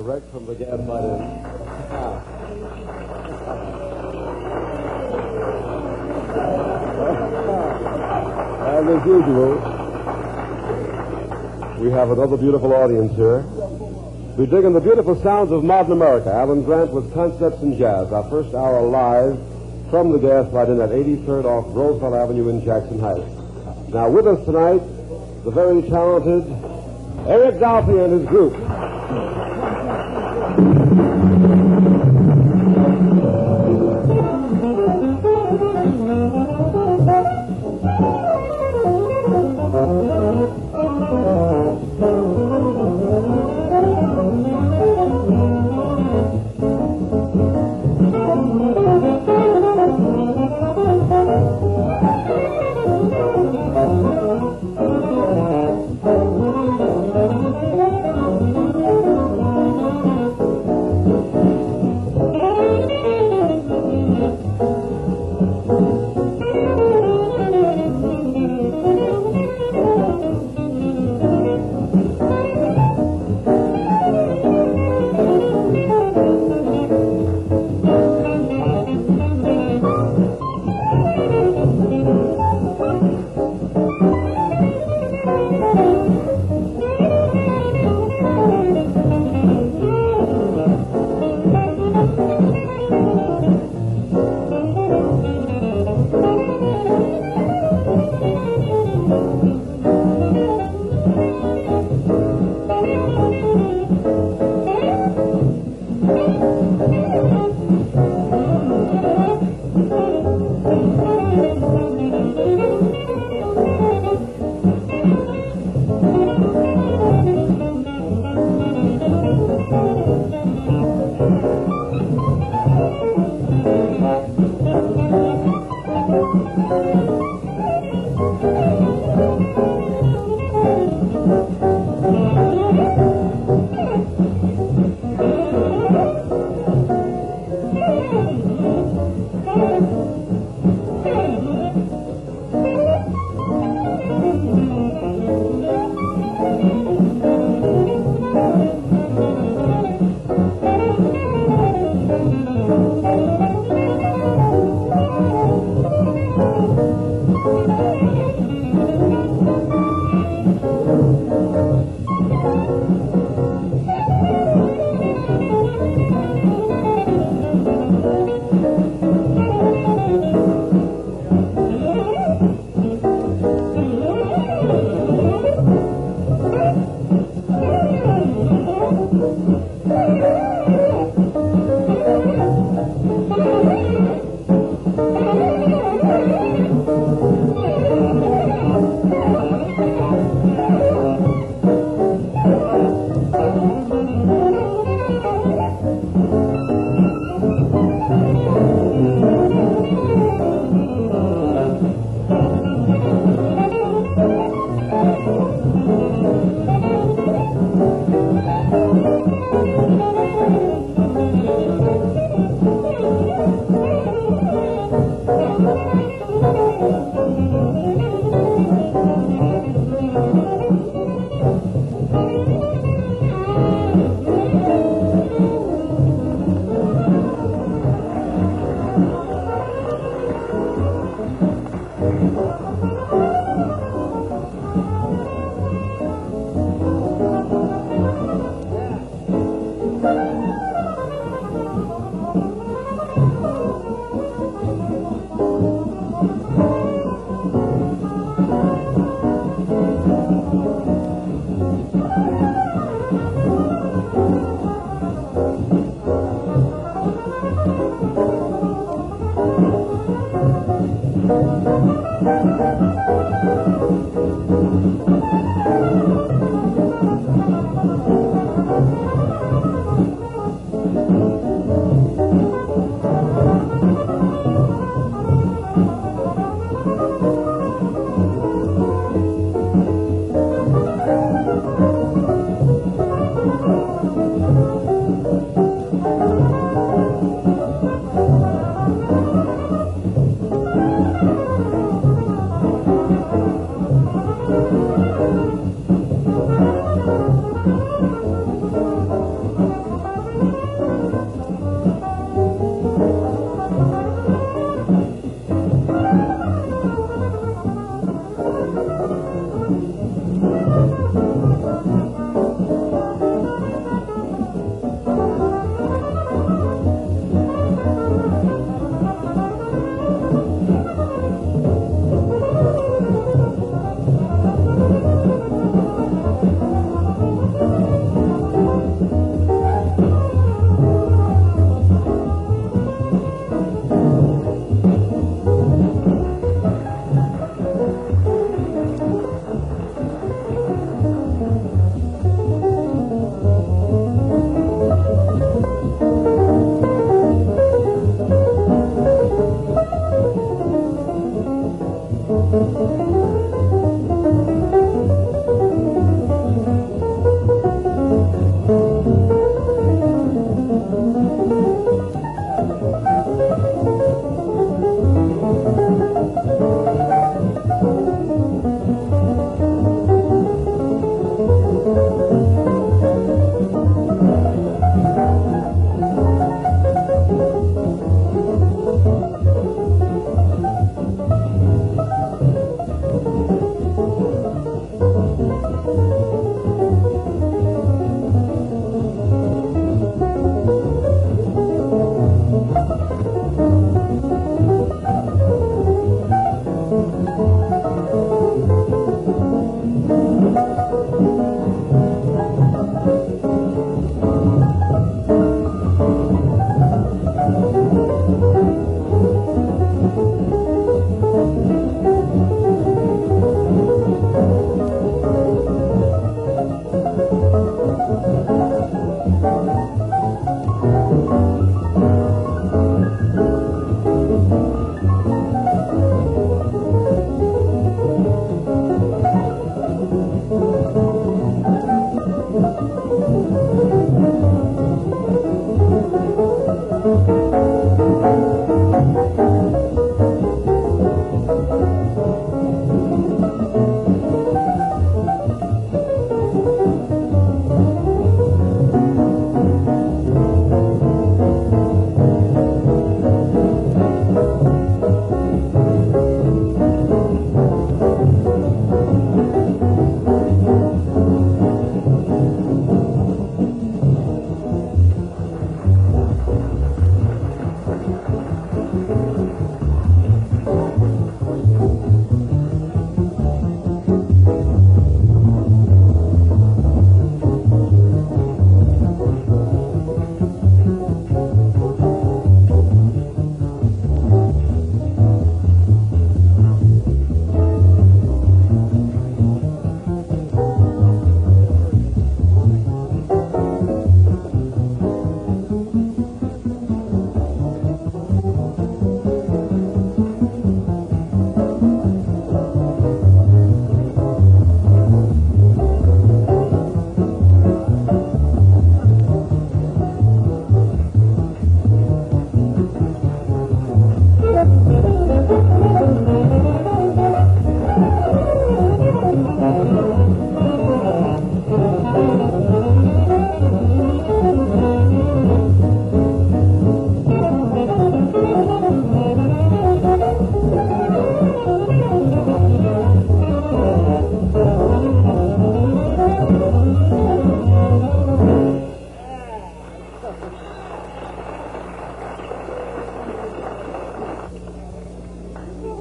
Direct from the Gaslight Inn. And as usual, we have another beautiful audience here. We're digging the beautiful sounds of modern America. Alan Grant with Concepts in Jazz, our first hour live from the Gaslight Inn at 83rd off Roosevelt Avenue in Jackson Heights. Now with us tonight, the very talented Eric Dolphy and his group.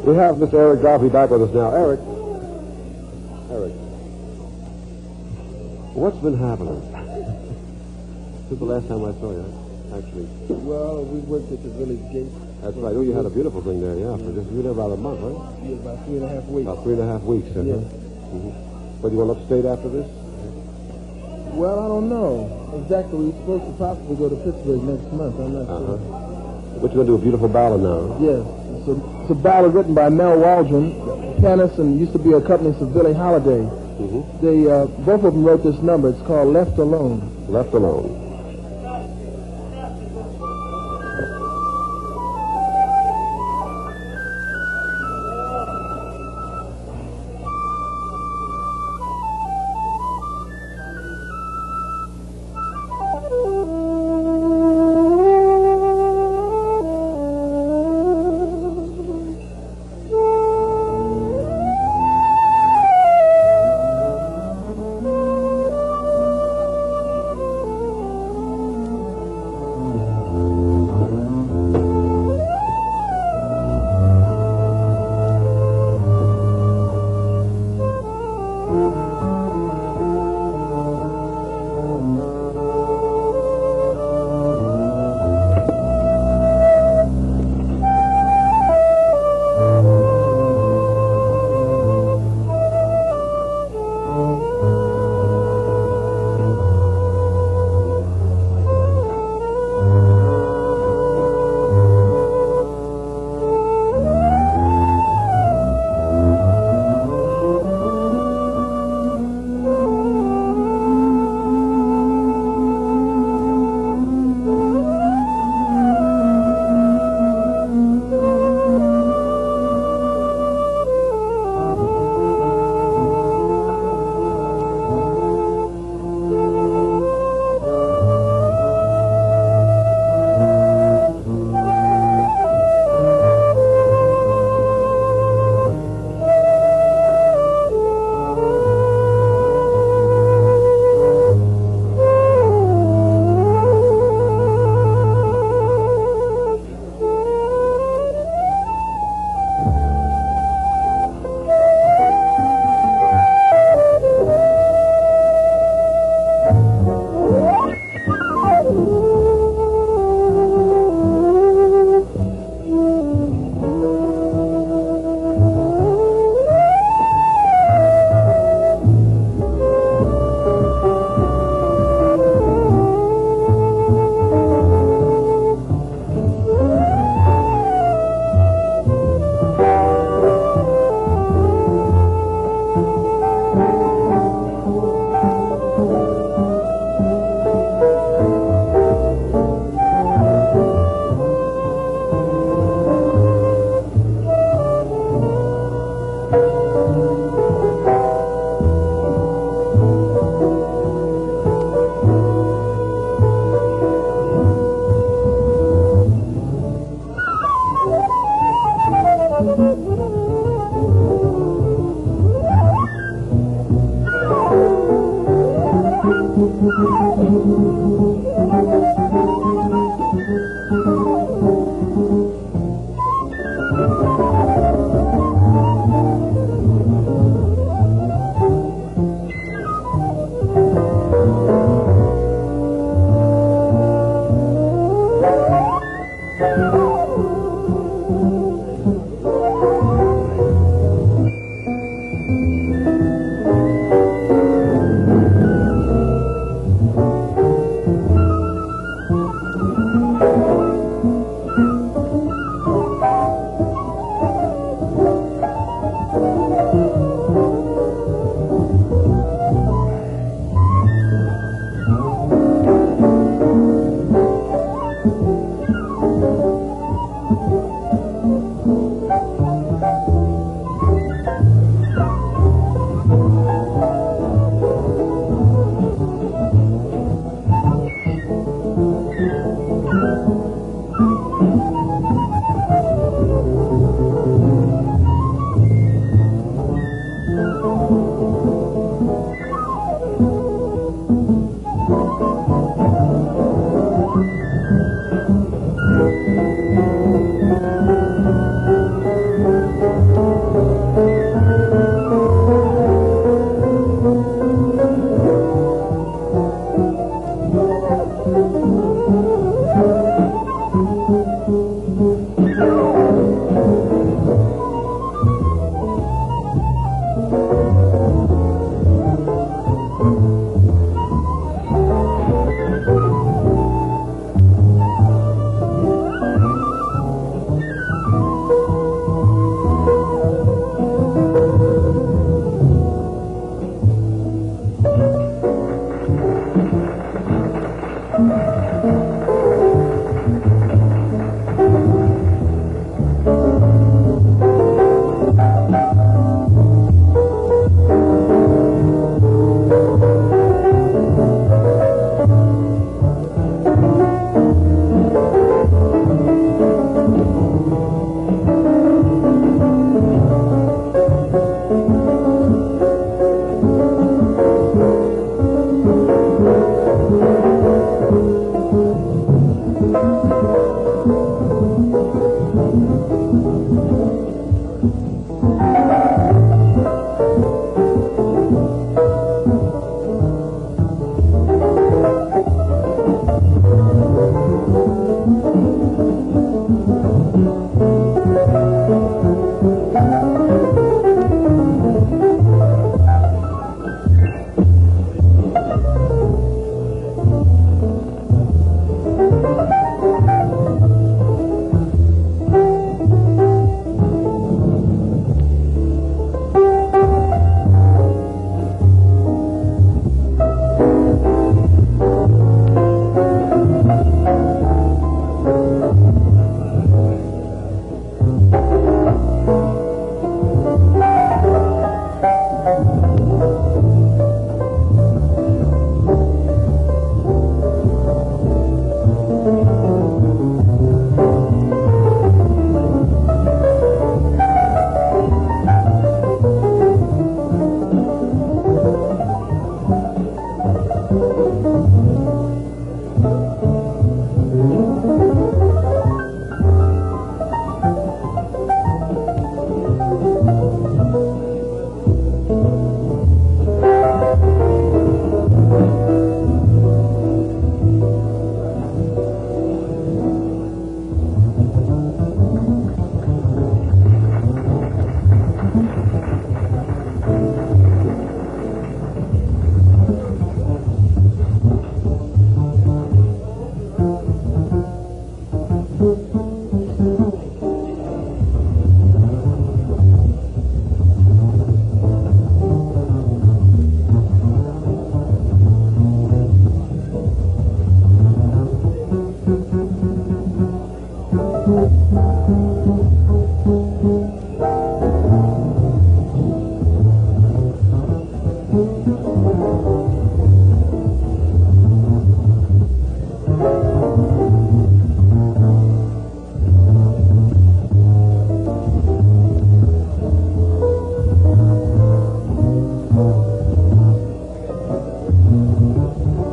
We have Mr. Eric Garvey back with us now. Eric, what's been happening? Since the last time I saw you, actually. Well, we worked at the village gate. That's right. Oh, you had a beautiful thing there, yeah. For just, you were there about a month, right? Yeah, about 3.5 weeks. About 3.5 weeks, huh? Yeah. Mm-hmm. But you going upstate after this? Well, I don't know. Exactly. We're supposed to possibly go to Pittsburgh next month. I'm not sure. But you're going to do a beautiful ballad now. Yes. It's a ballad written by Mel Waldron, pianist, and used to be accompanist of Billie Holiday. Mm-hmm. They both of them wrote this number. It's called Left Alone. Left Alone.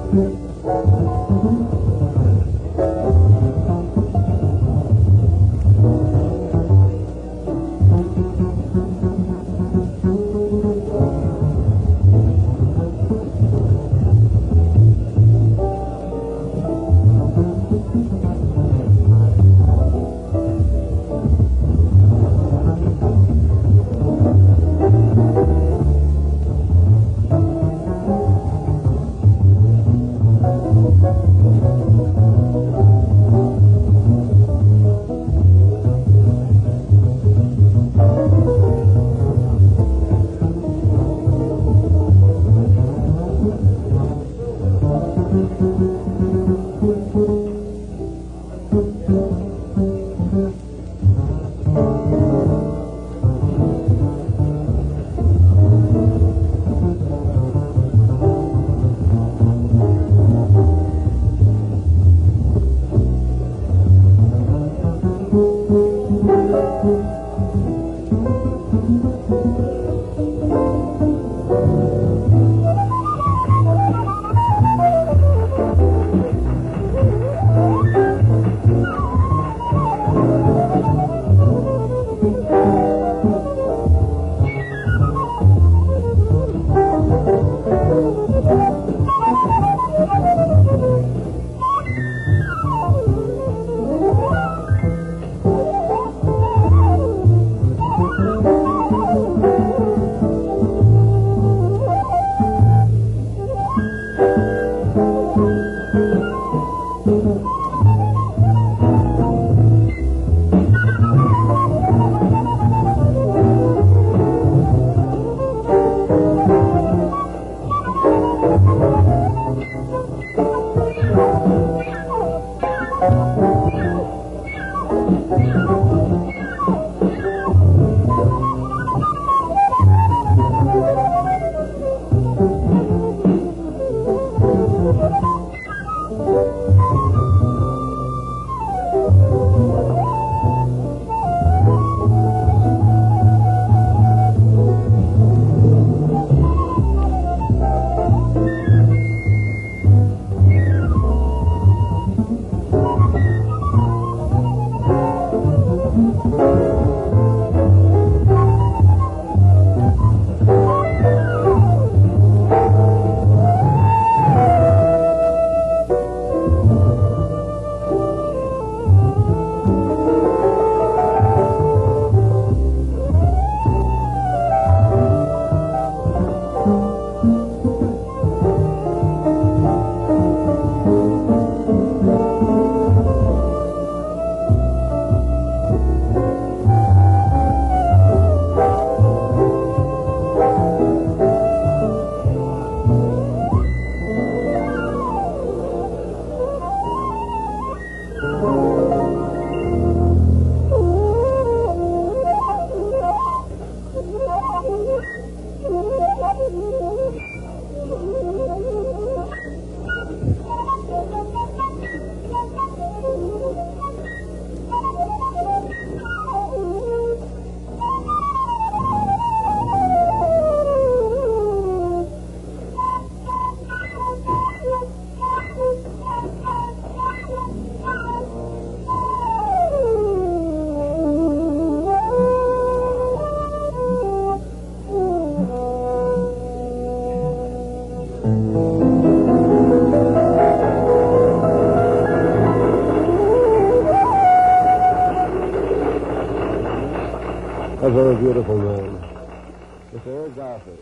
A very beautiful man. Mr. Eric Garfield.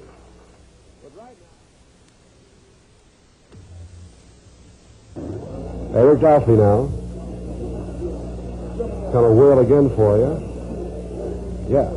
But right now... Eric Garfield now. Kind of whirl again for you. Yeah.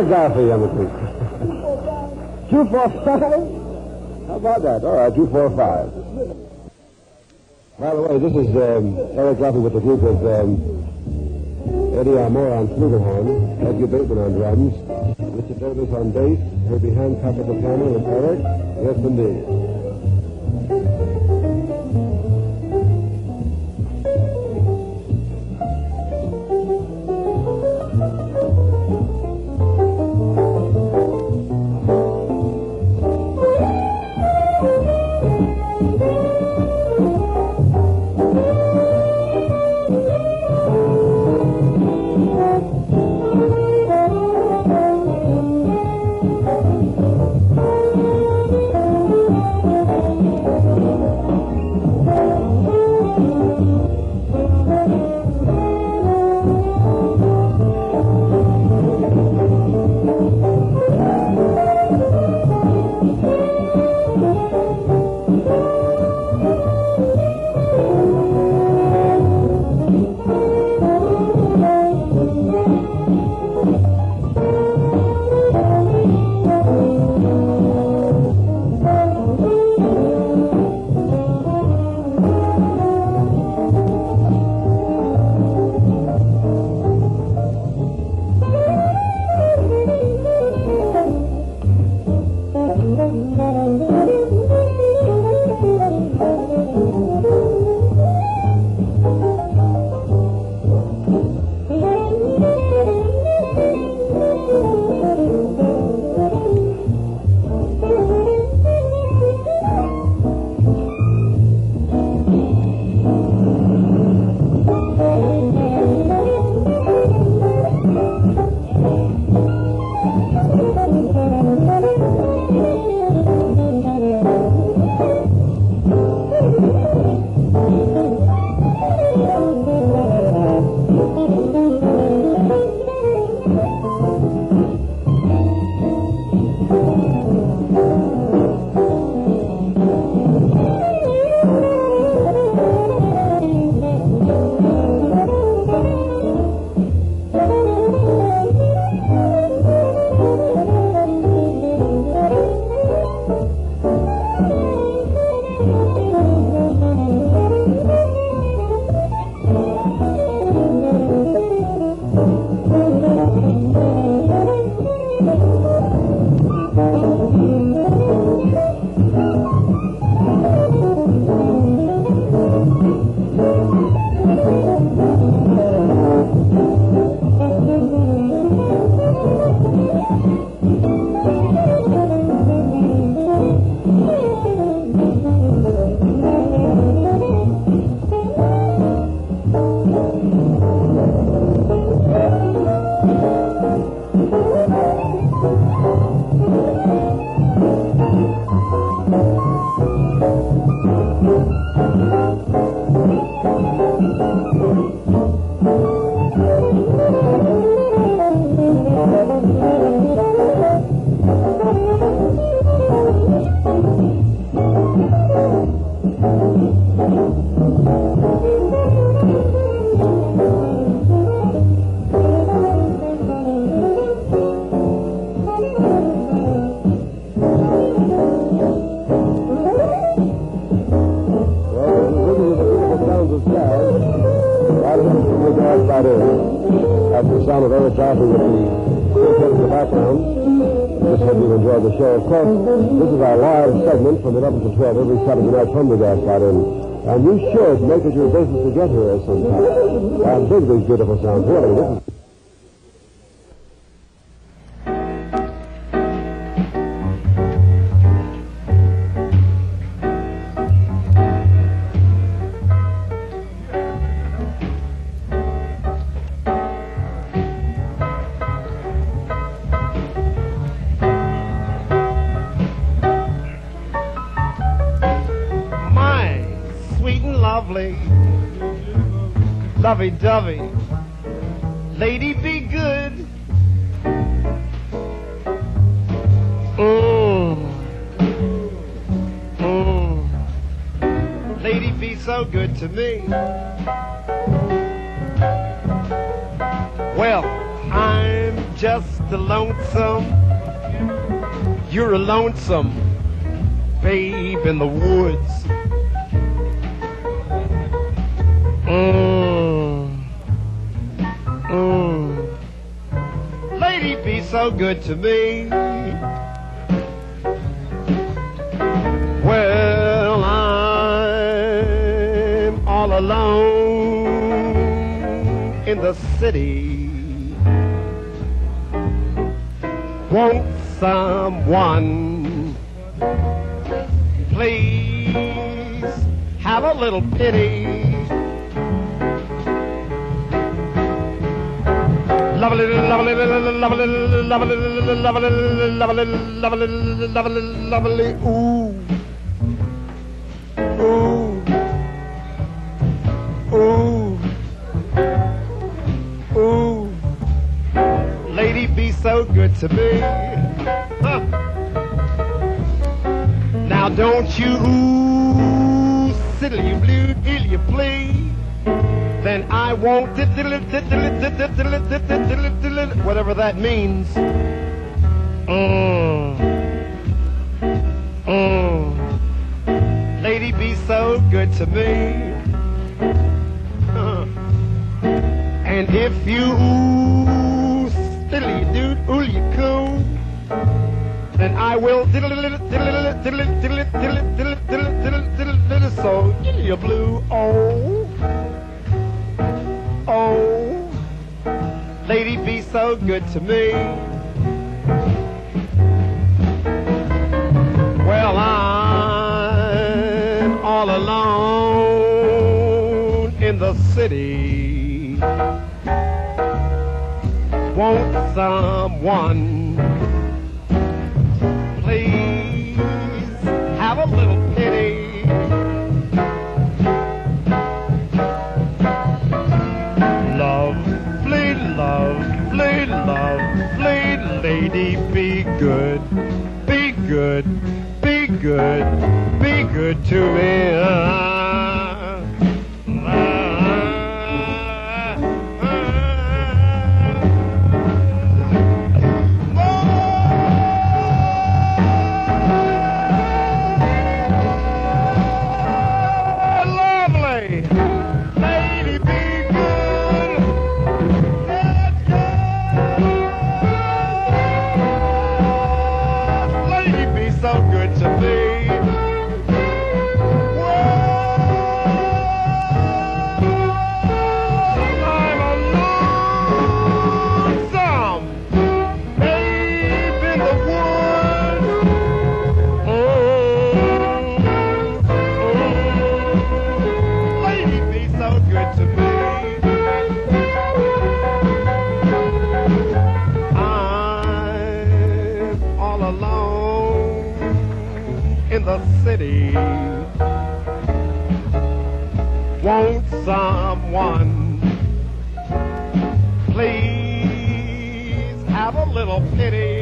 guy for you, Emily. 245? How about that? All right, 245. By the way, this is Eric Duffy with the group of Eddie Armour on flugelhorn, Edgar Bateman on drums, Richard Davis on bass, Herbie Hancock at the piano, and Eric, yes indeed. That's the sound of Eric Duffy with the quartet in the background. Just hope you enjoyed the show. Of course, this is our live segment from 11 to 12 every Saturday night from the Gaslight Inn. And you should make it your business to get here sometime and dig these beautiful sounds. Really, this is... Lovey-dovey, lady be good. Lady be so good to me. Well, I'm just a lonesome. You're a lonesome babe in the woods. Lady, be so good to me. Well, I'm all alone in the city. Won't someone please have a little pity? Lovely, lovely, lovely, lovely, lovely, lovely, lovely, lovely, lovely, lovely, ooh, ooh, ooh, ooh. Lady, be so good to me. Huh. Now don't you ooh, siddle you blue, ill you please. Then I won't whatever that means. Lady, be so good to me. And if you stiddly dude ooh you cool, then I will so you blue. Oh, lady, be so good to me. Well, I'm all alone in the city. Won't someone please have a little pity? Lovely, lovely lady, be good, be good, be good, be good to me. Won't someone please have a little pity?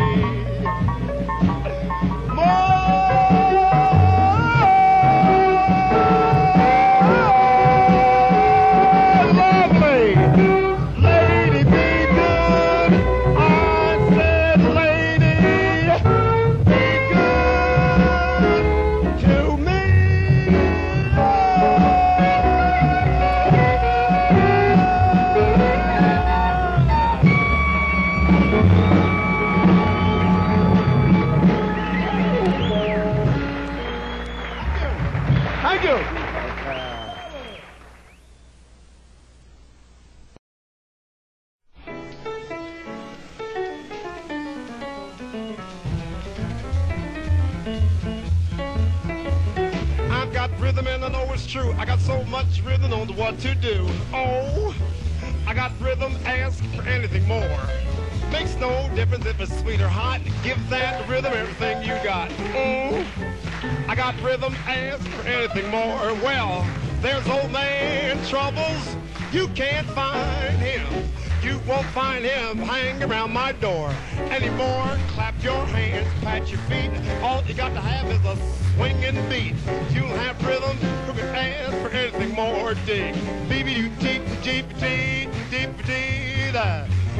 Rhythm and I know it's true. I got so much rhythm on what to do. Oh, I got rhythm, ask for anything more. Makes no difference if it's sweet or hot. Give that rhythm everything you got. I got rhythm, ask for anything more. Well, there's old man Troubles. You can't find him. You won't find him hanging around my door anymore. Clap your hands, pat your feet. All you got to have is a swinging beat. You'll have rhythm, who can ask for anything more? Dig. B-B-U-T-G-P-T, D-P-T-Da.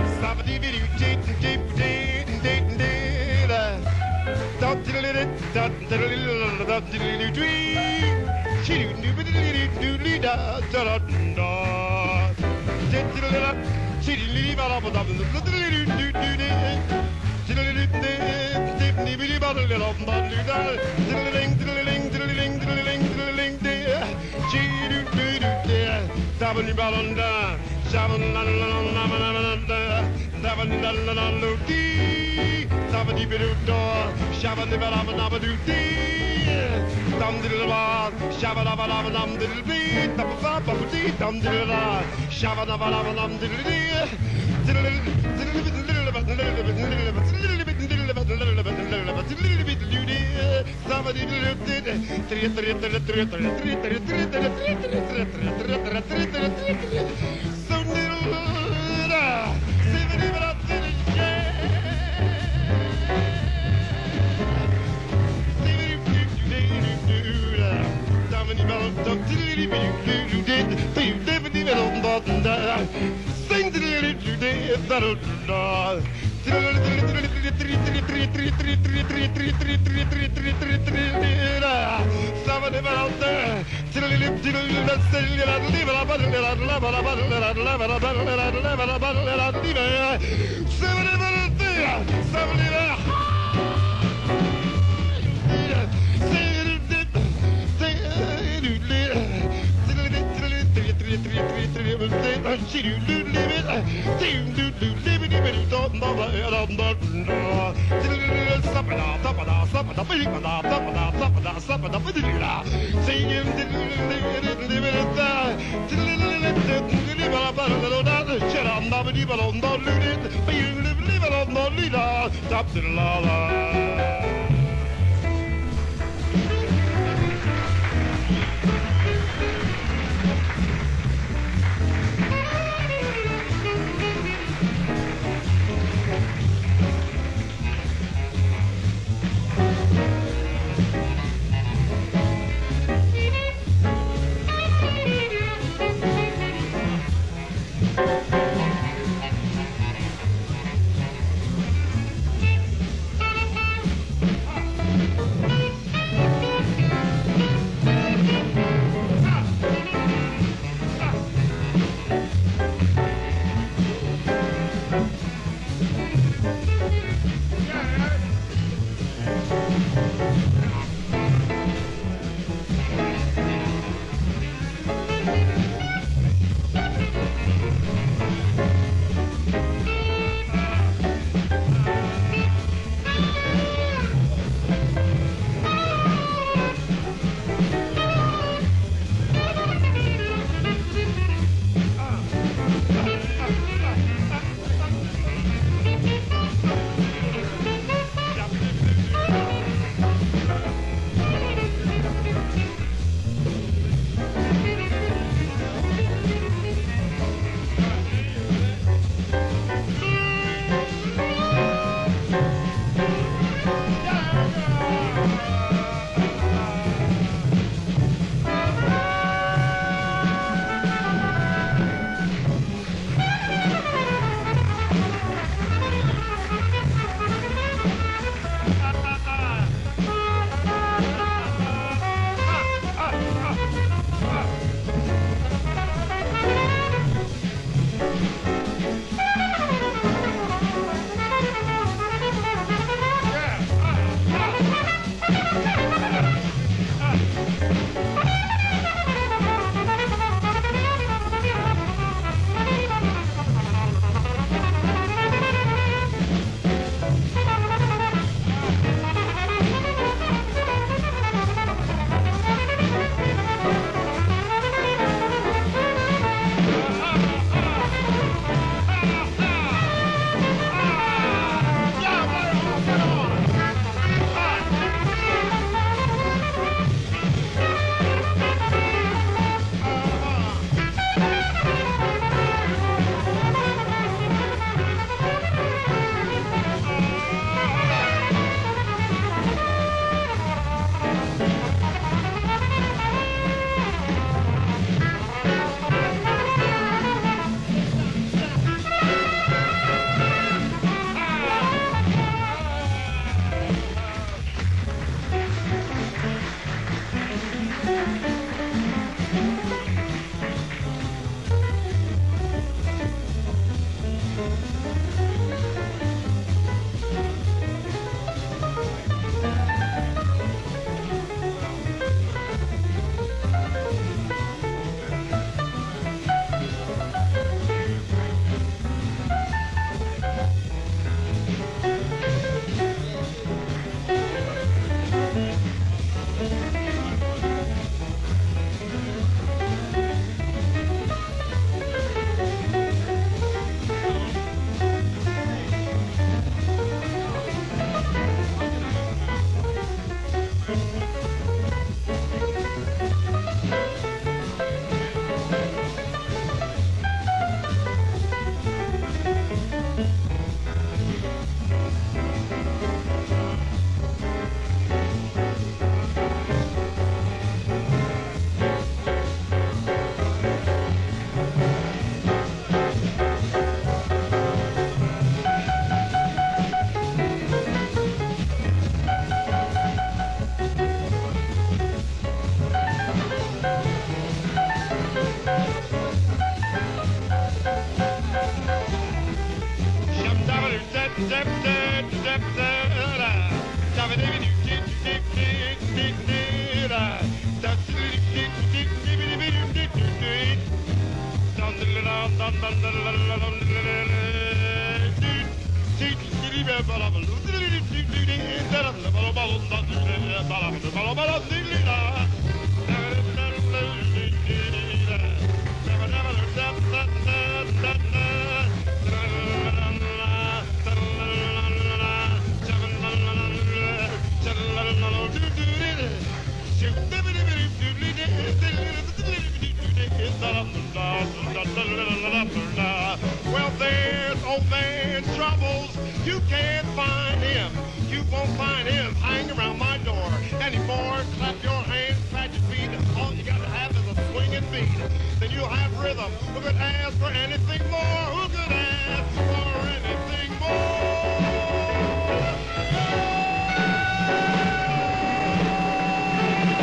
Well, there's old man Troubles. You can't find him. You won't find him hanging around my door anymore. Clap your hands, pat your feet. All you got to have is a swinging beat. Then you'll have rhythm. Who could ask for anything more? Who could ask for anything more?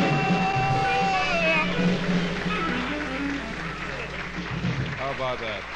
How about that?